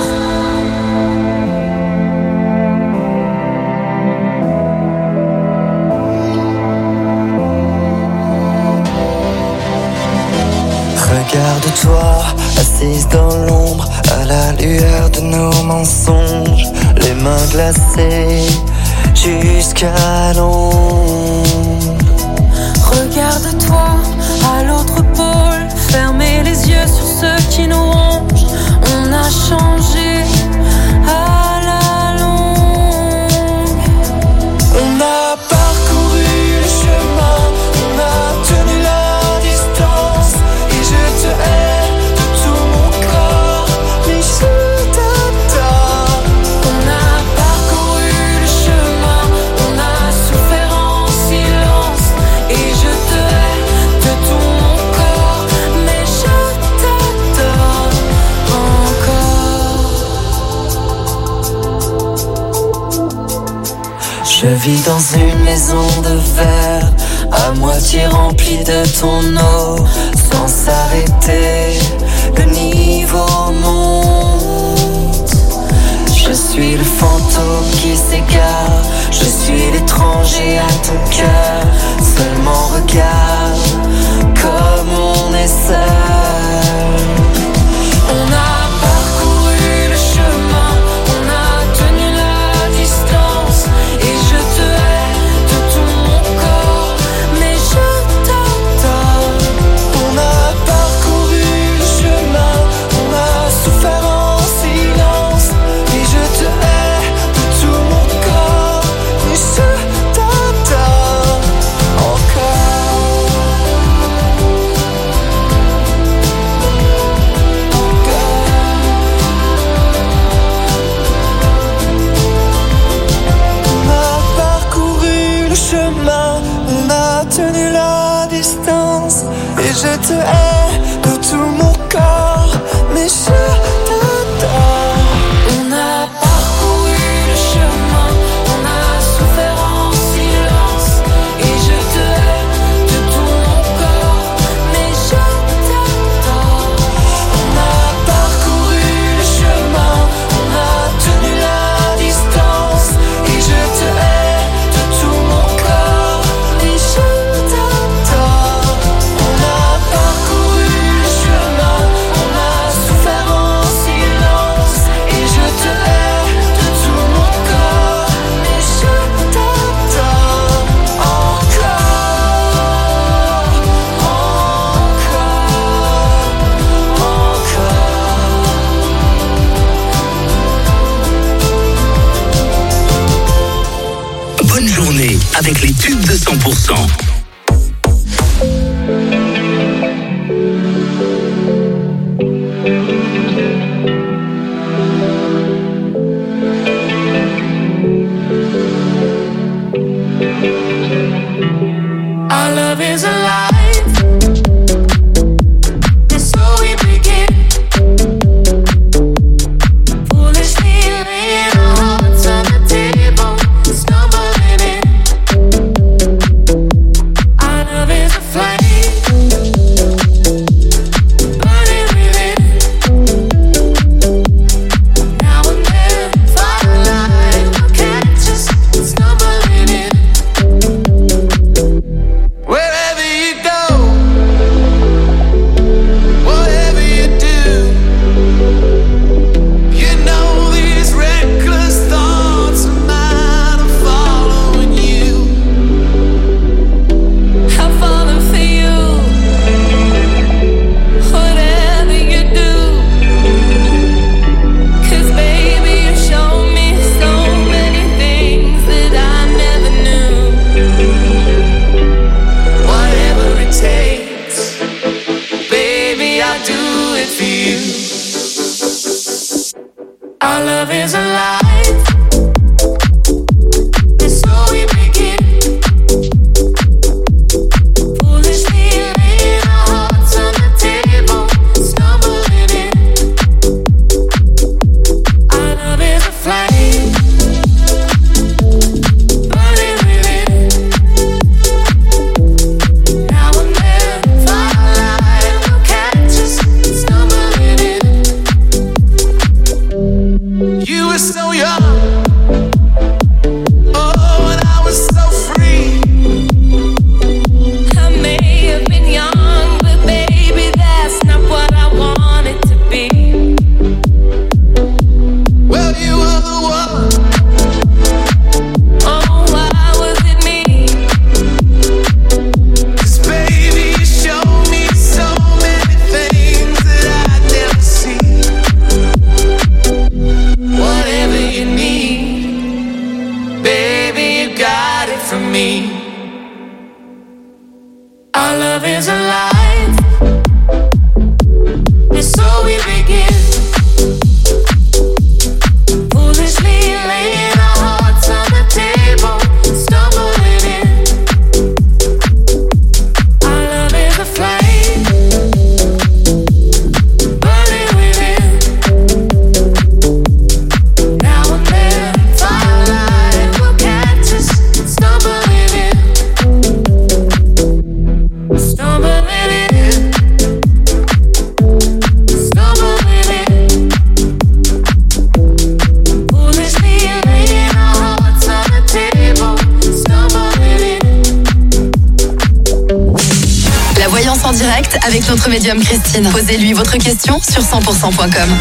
Regarde-toi, assise dans l'ombre, à la lueur de nos mensonges, les mains glacées jusqu'à l'ombre. Regarde-toi à l'autre pôle, fermez les yeux sur ceux qui nous rongent. On a changé à la longue. On a parcouru le chemin, on a tenu la distance, et je te hais de tout mon corps, mais je t'attends. On a parcouru le chemin, on a souffert en silence, et je te hais de tout mon corps, mais je t'adore encore. Je vis dans une maison de verre, à moitié remplie de ton eau, sans s'arrêter, le niveau monte. fantôme qui s'égare. Je suis l'étranger à ton cœur. Seulement regarde comme on est seul. On a parcouru le chemin, on a tenu la distance. Et je te hais de tout mon corps, mais je t'adore. On a parcouru le chemin, on a souffert en silence. Et je te hais de tout mon corps, mais je t'adore encore. On a parcouru le chemin, on a tenu la distance. Et je te hais de tout mon corps, mais je t'adore. On a parcouru le chemin, on a souffert en silence. Et je te hais de tout mon corps, mais je t'adore. On a parcouru le chemin, on a tenu la distance. Et je te hais de tout mon corps, mais je t'adore. On a parcouru le chemin, on a souffert en silence. Et je te hais de tout mon corps, mais je t'adore encore, encore, encore. Bonne journée avec les tubes de cent pour cent. Our love is alive, and so we begin. Foolishly laying our hearts on the table, stumbling in. Our love is a flame, burning within. Now and then, firelight will catch us stumbling in. Wherever you go, whatever you do, you know these reckless thoughts of mine are following you. I'm falling for you. Whatever you do, 'cause baby you show me so many things that I never knew. Whatever it takes, baby, I'll do it for you. Our love is alive, and so we begin. Foolishly laying our hearts on the table, stumbling in. Our love is a flame, burning within. Now and then, firelight will catch us stumbling in. You were so young, oh, and I was so free. I may have been young, but baby, that's not what I wanted to be. Well, you were the one. Oh, why was it me? 'Cause baby, you showed me so many things that I'd never see. Whatever you need, baby, you got it from me. Our love is alive, and so we begin. Foolishly laying our hearts on the table, stumbling in. Our love is a flame, burning within. Now and then, firelight will catch us stumbling in. Stumbling en direct avec notre médium Christine. Posez-lui votre question sur cent pour cent point com.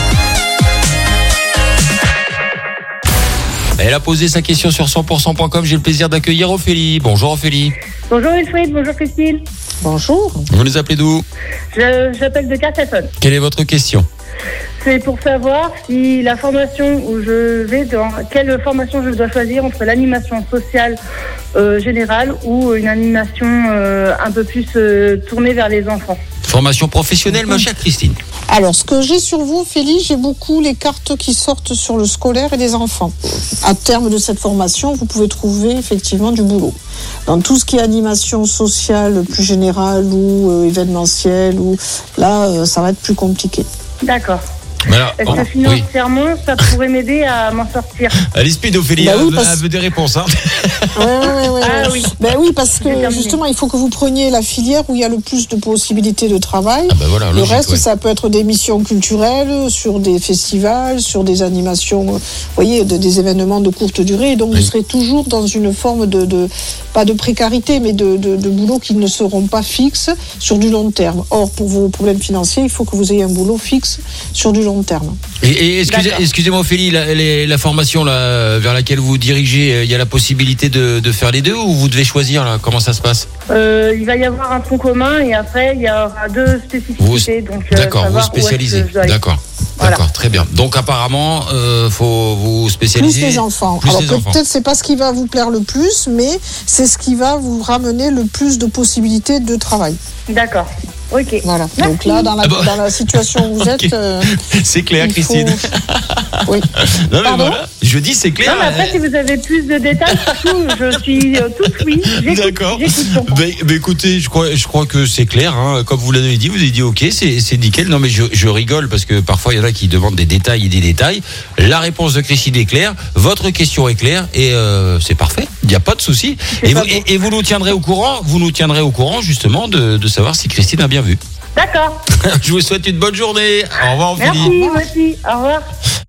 Elle a posé sa question sur cent pour cent point com. J'ai le plaisir d'accueillir Ophélie. Bonjour Ophélie. Bonjour Wilfried, bonjour Christine. Bonjour. Vous nous appelez d'où? Je, j'appelle de Cassel. Quelle est votre question? C'est pour savoir si la formation où je vais, dans quelle formation je dois choisir entre l'animation sociale euh, générale ou une animation euh, un peu plus euh, tournée vers les enfants. Formation professionnelle, ma chère Christine. Alors, ce que j'ai sur vous, Félix, j'ai beaucoup les cartes qui sortent sur le scolaire et les enfants. À terme de cette formation, vous pouvez trouver effectivement du boulot. Dans tout ce qui est animation sociale plus générale ou euh, événementielle, ou là, euh, ça va être plus compliqué. D'accord. Alors, Est-ce oh, que financièrement, oui. ça pourrait m'aider à m'en sortir? Allez, speed, Ophélie, bah oui, elle, parce... elle veut des réponses. Hein. Ouais, ouais, ouais, ah ouais. oui. Ben oui, parce que justement, il faut que vous preniez la filière où il y a le plus de possibilités de travail. Ah ben voilà, le logique, reste, ouais. ça peut être des missions culturelles, sur des festivals, sur des animations, vous voyez, de, des événements de courte durée. Et donc, oui. vous serez toujours dans une forme de, de pas de précarité, mais de, de, de boulot qui ne seront pas fixes sur du long terme. Or, pour vos problèmes financiers, il faut que vous ayez un boulot fixe sur du long terme. Et, et excusez, excusez-moi Ophélie, la, la, la formation là, vers laquelle vous vous dirigez, il y a la possibilité de, de faire les deux ou vous devez choisir là? Comment ça se passe? euh, Il va y avoir un tronc commun et après il y aura deux spécificités. Vous, donc, d'accord, vous spécialisez. D'accord, voilà. D'accord, très bien. Donc apparemment, il euh, faut vous spécialiser. Plus les enfants. Plus Alors les peut-être enfants. c'est pas ce qui va vous plaire le plus, mais c'est ce qui va vous ramener le plus de possibilités de travail. D'accord. Ok. Voilà. Merci. Donc là, dans la, Ah bon. dans la situation où vous Okay. êtes, euh, c'est clair, il Christine. Faut... Oui. Non mais Pardon voilà, je dis c'est clair. Non, mais après, si vous avez plus de détails, surtout, je suis euh, toute oui. J'écoute, D'accord. j'écoute. Ben, ben, écoutez, je crois, je crois que c'est clair. Hein. Comme vous l'avez dit, vous avez dit ok, c'est, c'est nickel. Non mais je, je rigole parce que parfois il y en a qui demandent des détails et des détails. La réponse de Christine est claire, votre question est claire et euh, c'est parfait. Il n'y a pas de souci. Et, vous- et, et vous nous tiendrez au courant. Vous nous tiendrez au courant justement de, de savoir si Christine a bien vu. D'accord. Je vous souhaite une bonne journée. Au revoir, Ophélie. Merci, moi aussi. Au revoir.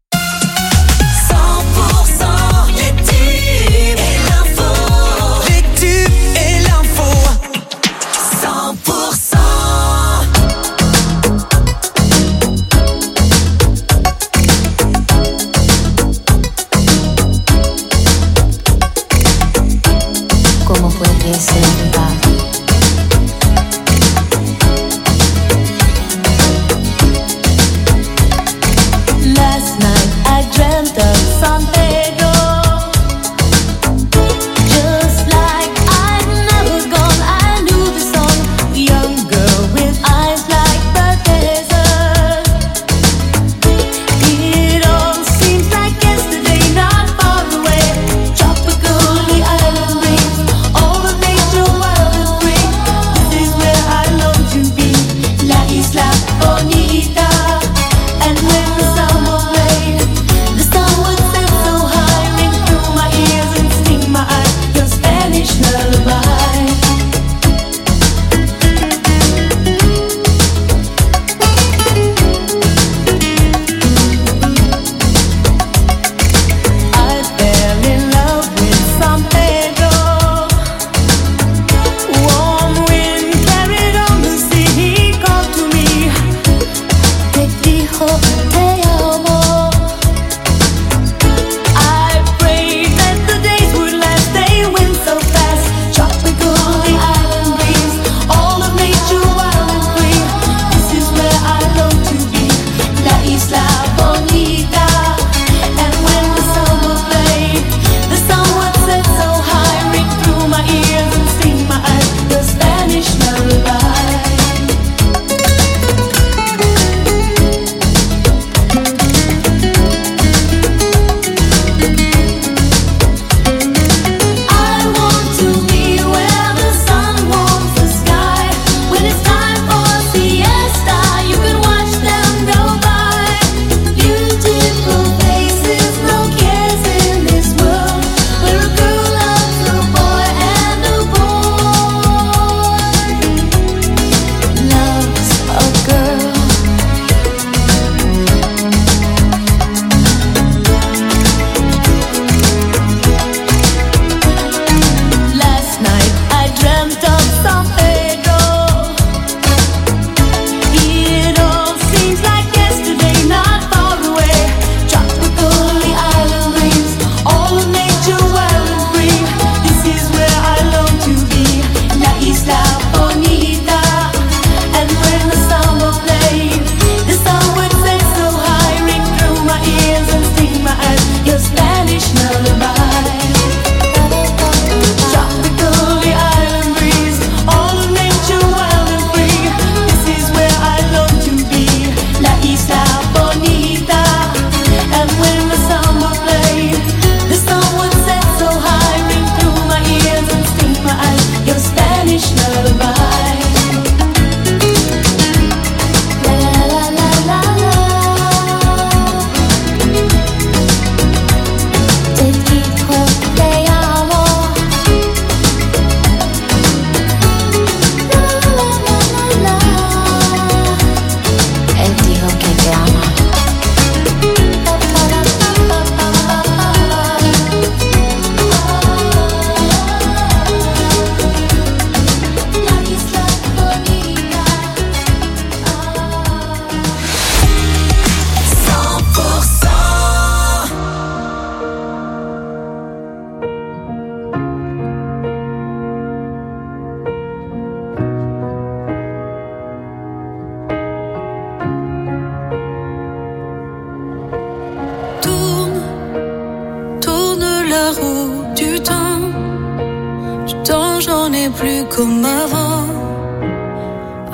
cent pour cent les tubes et l'info. Les tubes et l'info. cent pour cent. ¿Cómo fue que se va? Last night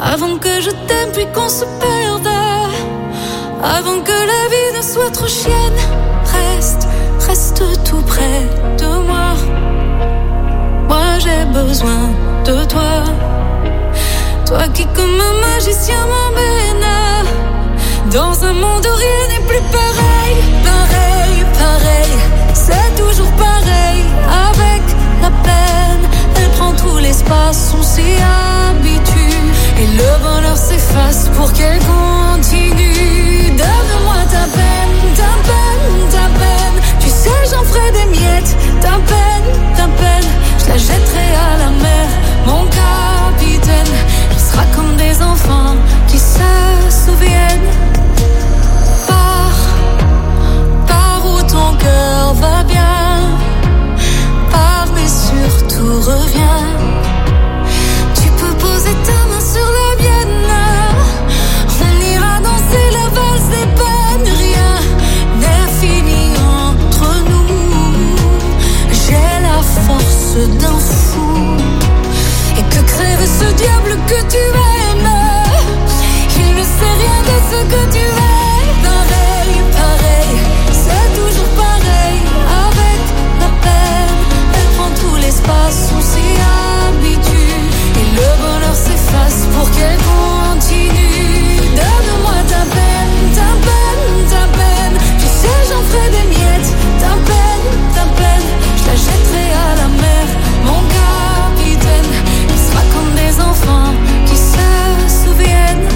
Avant que je t'aime puis qu'on se perde, avant que la vie ne soit trop chienne. Reste, reste tout près de moi. Moi j'ai besoin de toi. Toi qui comme un magicien m'emmène dans un monde où rien n'est plus pareil. Pareil, pareil, c'est toujours pareil. Avec la peine, elle prend tout l'espace, on s'y habitue. Et le bonheur s'efface pour qu'elle continue. Donne-moi ta peine, ta peine, ta peine. Tu sais j'en ferai des miettes. Ta peine, ta peine, je la jetterai à la mer. Mon capitaine, on sera comme des enfants qui se souviennent. Pars, pars où ton cœur va bien. Pars mais surtout reviens. Tu peux poser ta main sur la mienne. On ira danser la valse des peines. Rien n'est fini entre nous. J'ai la force d'un fou. Et que crève ce diable que tu aimes. Il ne sait rien de ce que tu aimes. Pareil, pareil, c'est toujours pareil. Avec la peine, elle prend tout l'espace, on s'y habitue. Et le bonheur s'efface pour qu'elle continue. Donne-moi ta peine, ta peine, ta peine. Tu sais j'en ferai des miettes. Ta peine, ta peine, je la jetterai à la mer. Mon capitaine, il sera comme des enfants qui se souviennent.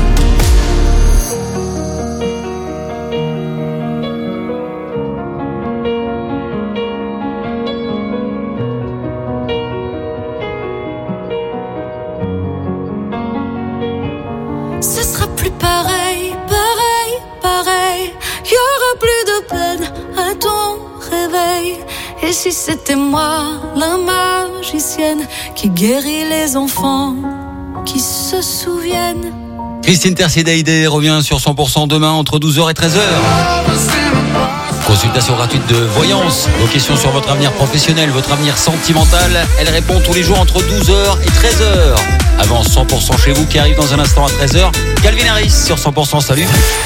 Ce sera plus pareil, pareil, pareil. Y aura plus de peine à ton réveil. Et si c'était moi, la magicienne, qui guérit les enfants qui se souviennent. Christine Tercédaïdé revient sur cent pour cent demain entre douze heures et treize heures. Consultation gratuite de voyance. Vos questions sur votre avenir professionnel, votre avenir sentimental. Elle répond tous les jours entre douze heures et treize heures. Avant cent pour cent chez vous qui arrive dans un instant à treize heures. Calvin Harris sur cent pour cent, salut.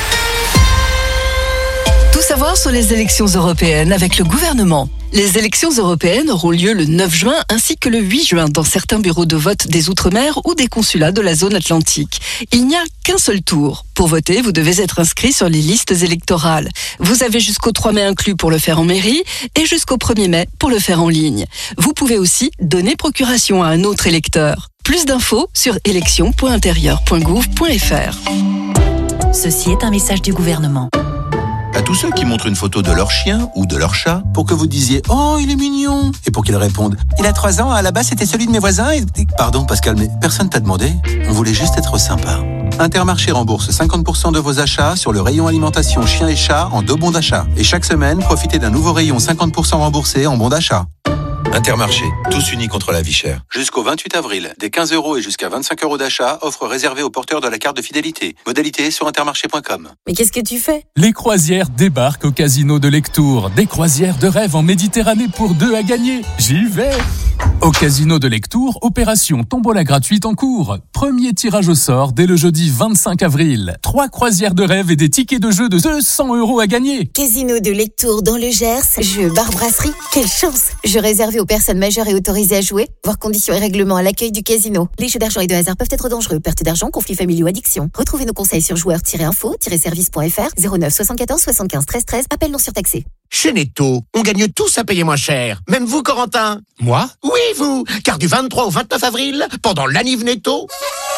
Tout savoir sur les élections européennes avec le gouvernement. Les élections européennes auront lieu le neuf juin ainsi que le huit juin dans certains bureaux de vote des Outre-mer ou des consulats de la zone atlantique. Il n'y a qu'un seul tour. Pour voter, vous devez être inscrit sur les listes électorales. Vous avez jusqu'au trois mai inclus pour le faire en mairie et jusqu'au premier mai pour le faire en ligne. Vous pouvez aussi donner procuration à un autre électeur. Plus d'infos sur élections point intérieur point gouv point fr. Ceci est un message du gouvernement. À tous ceux qui montrent une photo de leur chien ou de leur chat pour que vous disiez « Oh, il est mignon !» et pour qu'ils répondent « Il a trois ans, à la base c'était celui de mes voisins et... » Pardon Pascal, mais personne t'a demandé. On voulait juste être sympa. Intermarché rembourse cinquante pour cent de vos achats sur le rayon alimentation chien et chat en deux bons d'achat. Et chaque semaine, profitez d'un nouveau rayon cinquante pour cent remboursé en bons d'achat. Intermarché, tous unis contre la vie chère. Jusqu'au vingt-huit avril, des quinze euros et jusqu'à vingt-cinq euros d'achat, offre réservée aux porteurs de la carte de fidélité. Modalité sur intermarché point com. Mais qu'est-ce que tu fais ? Les croisières débarquent au casino de Lectoure. Des croisières de rêve en Méditerranée pour deux à gagner. J'y vais ! Au casino de Lectoure, opération tombola gratuite en cours. Premier tirage au sort dès le jeudi vingt-cinq avril. Trois croisières de rêve et des tickets de jeu de deux cents euros à gagner. Casino de Lectoure dans le Gers, jeu bar brasserie. Quelle chance ! Jeu réservé aux personnes majeures et autorisées à jouer. Voir conditions et règlements à l'accueil du casino. Les jeux d'argent et de hasard peuvent être dangereux. Perte d'argent, conflits familiaux, addiction. Retrouvez nos conseils sur joueurs tiret info tiret service point fr zéro neuf soixante-quatorze soixante-quinze treize treize. Appel non surtaxé. Chez Netto, on gagne tous à payer moins cher. Même vous, Corentin. Moi ? Oui, vous. Car du vingt-trois au vingt-neuf avril, pendant l'Aniv Netto,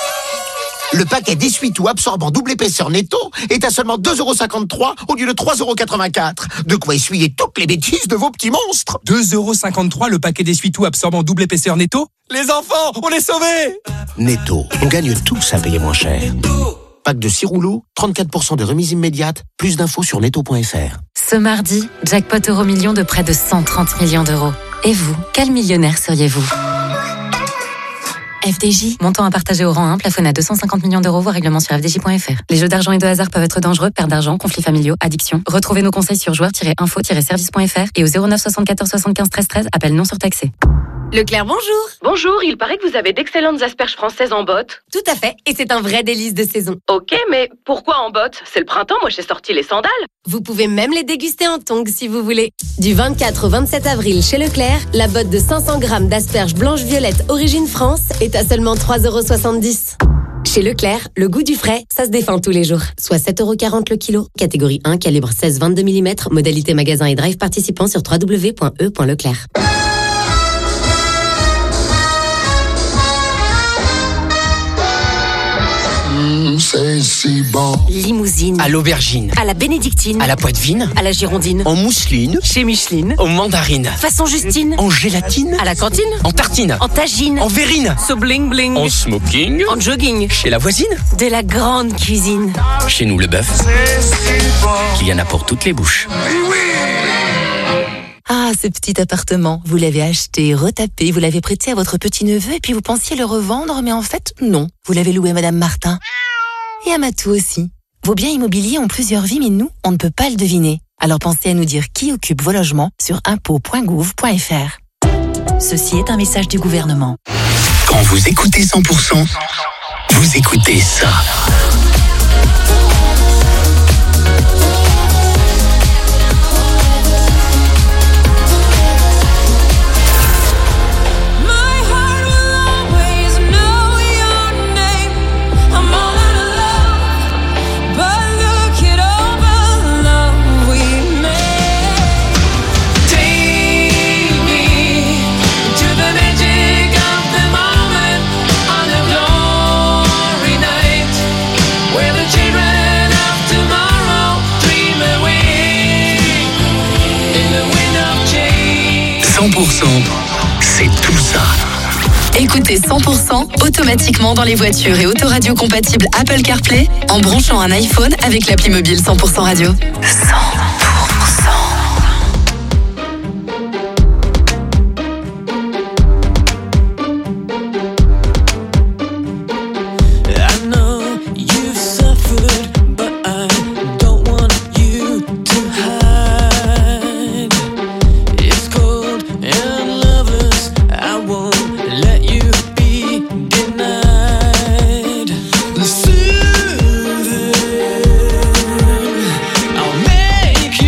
le paquet d'essuie-tout absorbant double épaisseur Netto est à seulement deux euros cinquante-trois au lieu de trois euros quatre-vingt-quatre. De quoi essuyer toutes les bêtises de vos petits monstres. deux euros cinquante-trois le paquet d'essuie-tout absorbant double épaisseur Netto ? Les enfants, on est sauvés ! Netto, on gagne tous à payer moins cher. Pack de six rouleaux, trente-quatre pour cent de remise immédiate. Plus d'infos sur netto point fr. Ce mardi, jackpot euro million de près de cent trente millions d'euros. Et vous, quel millionnaire seriez-vous ? F D J, montant à partager au rang un, plafonné à deux cent cinquante millions d'euros, voire règlement sur f d j point fr. Les jeux d'argent et de hasard peuvent être dangereux, perte d'argent, conflits familiaux, addiction. Retrouvez nos conseils sur joueurs tiret info tiret service point fr et au zéro neuf soixante-quatorze soixante-quinze treize treize, appel non surtaxé. Leclerc, bonjour. Bonjour, il paraît que vous avez d'excellentes asperges françaises en botte. Tout à fait, et c'est un vrai délice de saison. Ok, mais pourquoi en botte? C'est le printemps, moi j'ai sorti les sandales. Vous pouvez même les déguster en tongs si vous voulez. Du vingt-quatre au vingt-sept avril chez Leclerc, la botte de cinq cents grammes d'asperges blanches-violettes origine France est à seulement trois euros soixante-dix. Chez Leclerc, le goût du frais, ça se défend tous les jours. Soit sept euros quarante le kilo. Catégorie un, calibre seize vingt-deux millimètres. Modalité magasin et drive participant sur w w w point e point leclerc. C'est si bon. Limousine. À l'aubergine. À la bénédictine. À la poitvine. À la girondine. En mousseline. Chez Micheline. En mandarine. Façon Justine. En gélatine. À la cantine. En tartine. En tagine. En verrine. So bling bling. En smoking. En jogging. Chez la voisine. De la grande cuisine. Chez nous, le bœuf, qu'il y en a pour toutes les bouches. Ah, ce petit appartement, vous l'avez acheté, retapé, vous l'avez prêté à votre petit-neveu et puis vous pensiez le revendre, mais en fait, non. Vous l'avez loué à Madame Martin. Et à Matou aussi. Vos biens immobiliers ont plusieurs vies, mais nous, on ne peut pas le deviner. Alors pensez à nous dire qui occupe vos logements sur impôts point gouv point f r. Ceci est un message du gouvernement. Quand vous écoutez cent pour cent, vous écoutez ça. cent pour cent, c'est tout ça. Écoutez cent pour cent automatiquement dans les voitures et autoradios compatibles Apple CarPlay en branchant un iPhone avec l'appli mobile cent pour cent radio. cent pour cent. I'll make you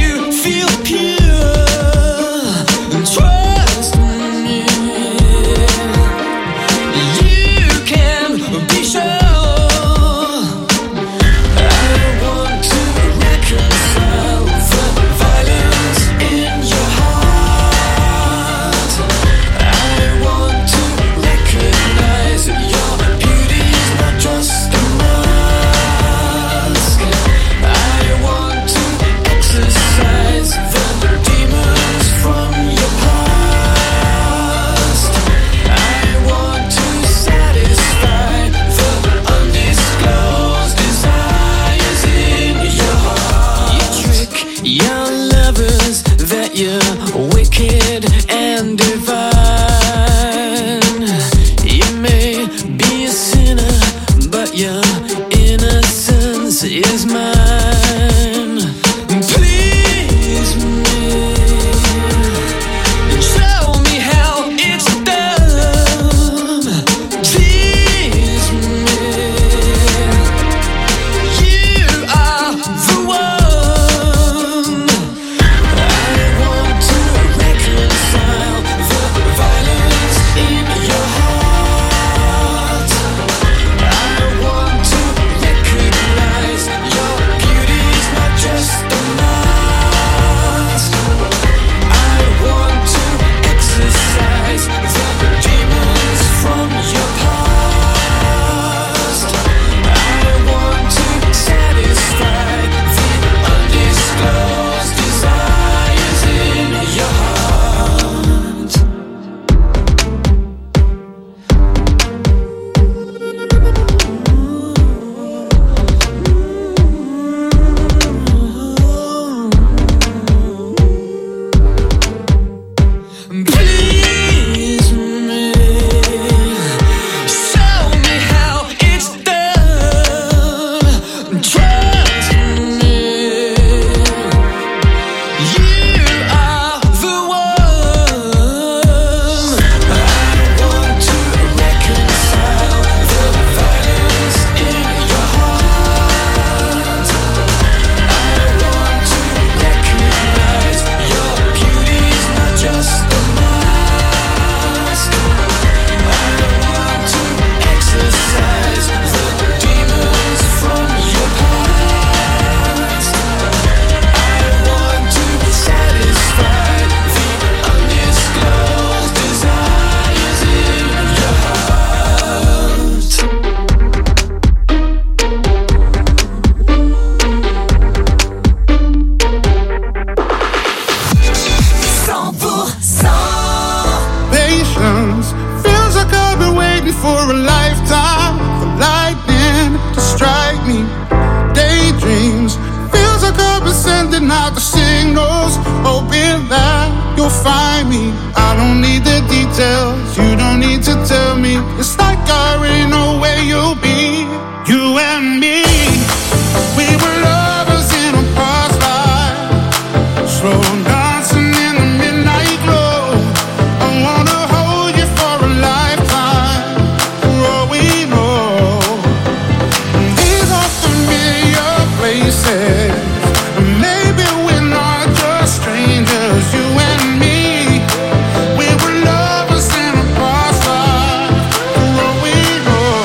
blocking out the signals, hoping that you'll find me. I don't need the details, you don't need to tell me. It's like I already know where you'll be. You and me, we were lovers in a past life, slow dancing in the midnight glow. I wanna hold you for a lifetime, for all we know. These are familiar places, maybe we're not just strangers. You and me, we were lovers in a past life, for all we know.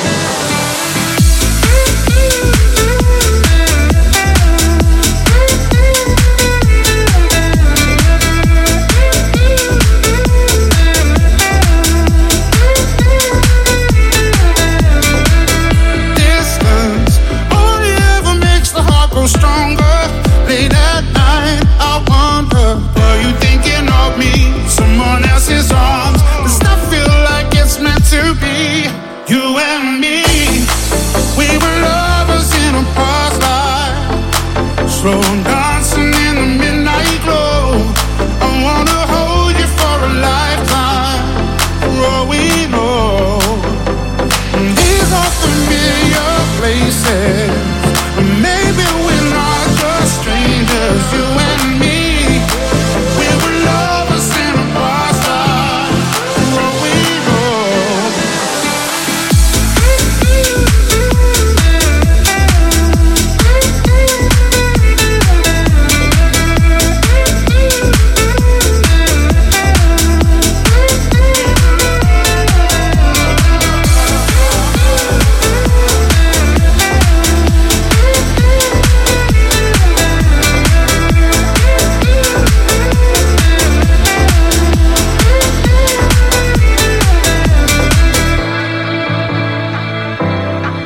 Distance only ever makes the heart grow stronger. Late at night, I wonder, are you thinking of me? Someone else's arms. Does not feel like it's meant to be. You and me, we were lovers in a past life, slow dancing in the midnight glow. I wanna hold you for a lifetime, for all we know. These are familiar places,